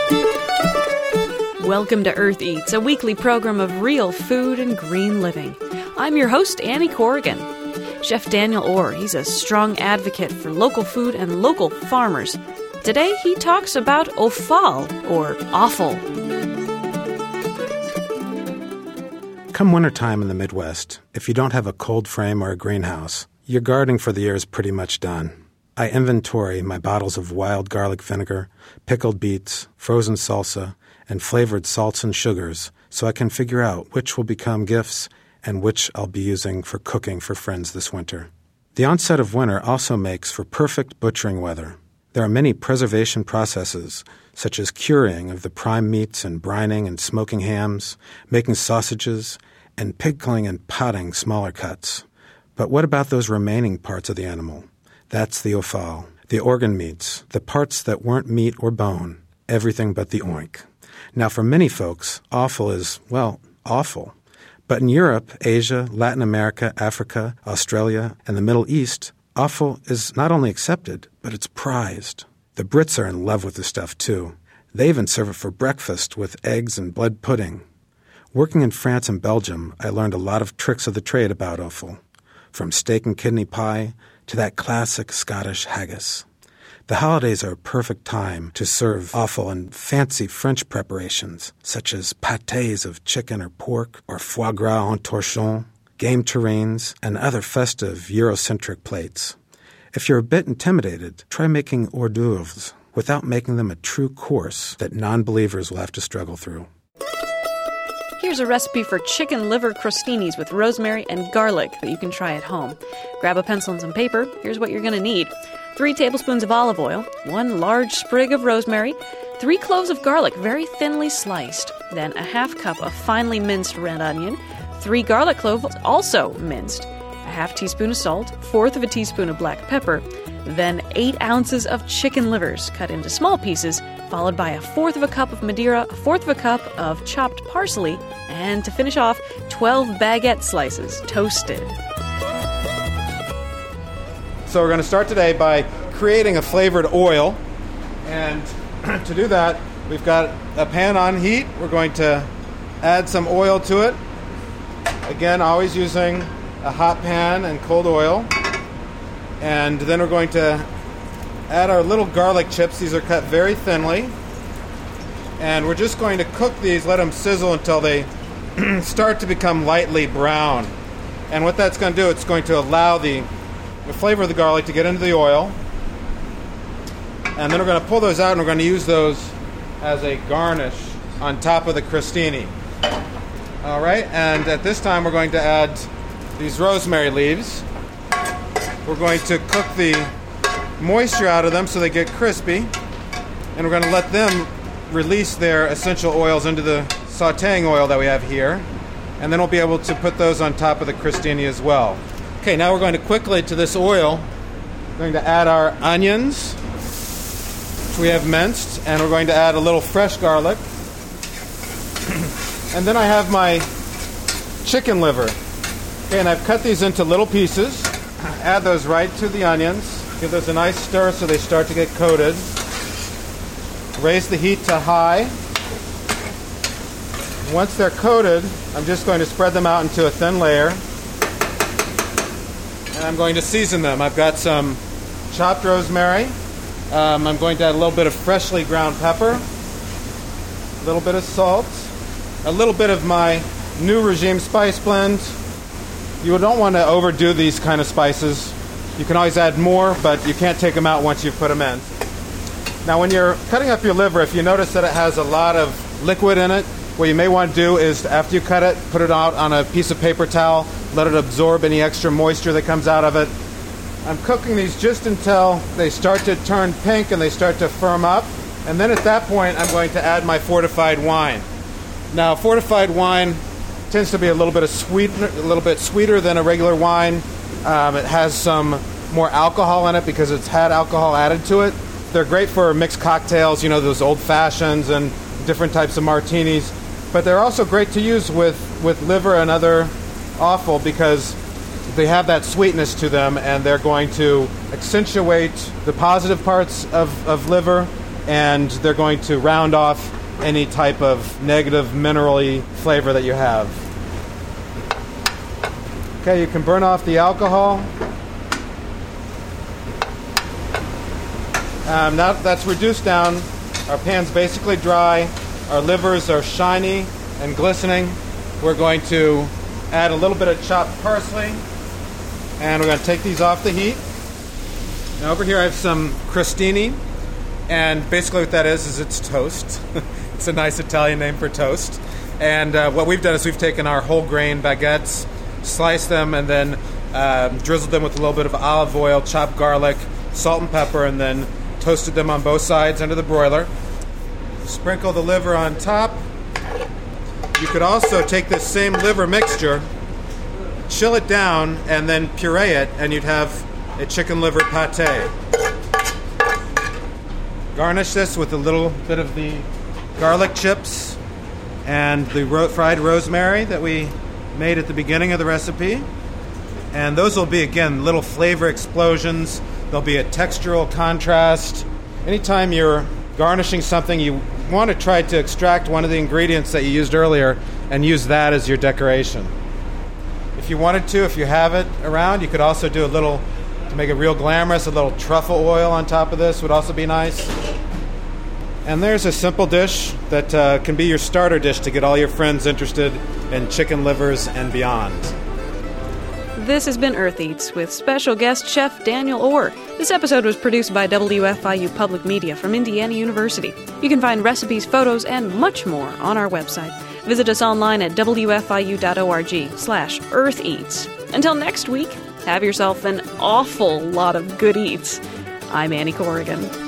Welcome to Earth Eats, a weekly program of real food and green living. I'm your host, Annie Corrigan. Chef Daniel Orr, he's a strong advocate for local food and local farmers. Today, he talks about offal, or offal. Come wintertime in the Midwest, if you don't have a cold frame or a greenhouse, your gardening for the year is pretty much done. I inventory my bottles of wild garlic vinegar, pickled beets, frozen salsa, and flavored salts and sugars so I can figure out which will become gifts and which I'll be using for cooking for friends this winter. The onset of winter also makes for perfect butchering weather. There are many preservation processes, such as curing of the prime meats and brining and smoking hams, making sausages, and pickling and potting smaller cuts. But what about those remaining parts of the animal? That's the offal, the organ meats, the parts that weren't meat or bone, everything but the oink. Now, for many folks, offal is, well, awful. But in Europe, Asia, Latin America, Africa, Australia, and the Middle East, offal is not only accepted, but it's prized. The Brits are in love with the stuff, too. They even serve it for breakfast with eggs and blood pudding. Working in France and Belgium, I learned a lot of tricks of the trade about offal, from steak and kidney pie to that classic Scottish haggis. The holidays are a perfect time to serve offal in fancy French preparations, such as pâtés of chicken or pork, or foie gras en torchon, game terrines, and other festive Eurocentric plates. If you're a bit intimidated, try making hors d'oeuvres without making them a true course that non-believers will have to struggle through. Here's a recipe for chicken liver crostinis with rosemary and garlic that you can try at home. Grab a pencil and some paper. Here's what you're going to need. 3 tablespoons of olive oil, 1 large sprig of rosemary, 3 cloves of garlic very thinly sliced, then a half cup of finely minced red onion, 3 garlic cloves also minced, a half teaspoon of salt, 1/4 of a teaspoon of black pepper, then 8 ounces of chicken livers cut into small pieces, followed by 1/4 of a cup of Madeira, 1/4 of a cup of chopped parsley, and to finish off, 12 baguette slices, toasted. So we're going to start today by creating a flavored oil. And to do that, we've got a pan on heat. We're going to add some oil to it. Again, always using a hot pan and cold oil. And then we're going to add our little garlic chips. These are cut very thinly. And we're just going to cook these, let them sizzle until they start to become lightly brown. And what that's going to do, it's going to allow the flavor of the garlic to get into the oil. And then we're going to pull those out and we're going to use those as a garnish on top of the crostini. All right, and at this time we're going to add these rosemary leaves. We're going to cook the moisture out of them so they get crispy. And we're going to let them release their essential oils into the sautéing oil that we have here. And then we'll be able to put those on top of the crostini as well. Okay, now we're going to quickly, to this oil, we're going to add our onions, which we have minced, and we're going to add a little fresh garlic. And then I have my chicken liver. Okay, and I've cut these into little pieces. Add those right to the onions. Give those a nice stir so they start to get coated. Raise the heat to high. Once they're coated, I'm just going to spread them out into a thin layer. And I'm going to season them. I've got some chopped rosemary. I'm going to add a little bit of freshly ground pepper, a little bit of salt, a little bit of my new regime spice blend. You don't want to overdo these kind of spices. You can always add more, but you can't take them out once you've put them in. Now, when you're cutting up your liver, if you notice that it has a lot of liquid in it, what you may want to do is, after you cut it, put it out on a piece of paper towel, let it absorb any extra moisture that comes out of it. I'm cooking these just until they start to turn pink and they start to firm up. And then at that point, I'm going to add my fortified wine. Now, fortified wine tends to be a little bit sweeter than a regular wine. It has some more alcohol in it because it's had alcohol added to it. They're great for mixed cocktails, you know, those old fashions and different types of martinis. But they're also great to use with liver and other offal because they have that sweetness to them, and they're going to accentuate the positive parts of liver and they're going to round off any type of negative mineral-y flavor that you have. Okay, you can burn off the alcohol. Now that's reduced down, our pan's basically dry, our livers are shiny and glistening. We're going to add a little bit of chopped parsley, and we're going to take these off the heat. Now over here I have some crostini, and basically what that is it's toast. It's a nice Italian name for toast. And what we've done is we've taken our whole grain baguettes, sliced them, and then drizzled them with a little bit of olive oil, chopped garlic, salt and pepper, and then toasted them on both sides under the broiler. Sprinkle the liver on top. You could also take this same liver mixture, chill it down, and then puree it, and you'd have a chicken liver pate. Garnish this with a little bit of the garlic chips and the fried rosemary that we made at the beginning of the recipe. And those will be, again, little flavor explosions. There'll be a textural contrast. Anytime you're garnishing something, you want to try to extract one of the ingredients that you used earlier and use that as your decoration. If you wanted to, if you have it around, you could also do a little, to make it real glamorous, a little truffle oil on top of this would also be nice. And there's a simple dish that can be your starter dish to get all your friends interested in chicken livers and beyond. This has been Earth Eats with special guest chef Daniel Orr. This episode was produced by WFIU Public Media from Indiana University. You can find recipes, photos, and much more on our website. Visit us online at wfiu.org/eartheats. Until next week, have yourself an awful lot of good eats. I'm Annie Corrigan.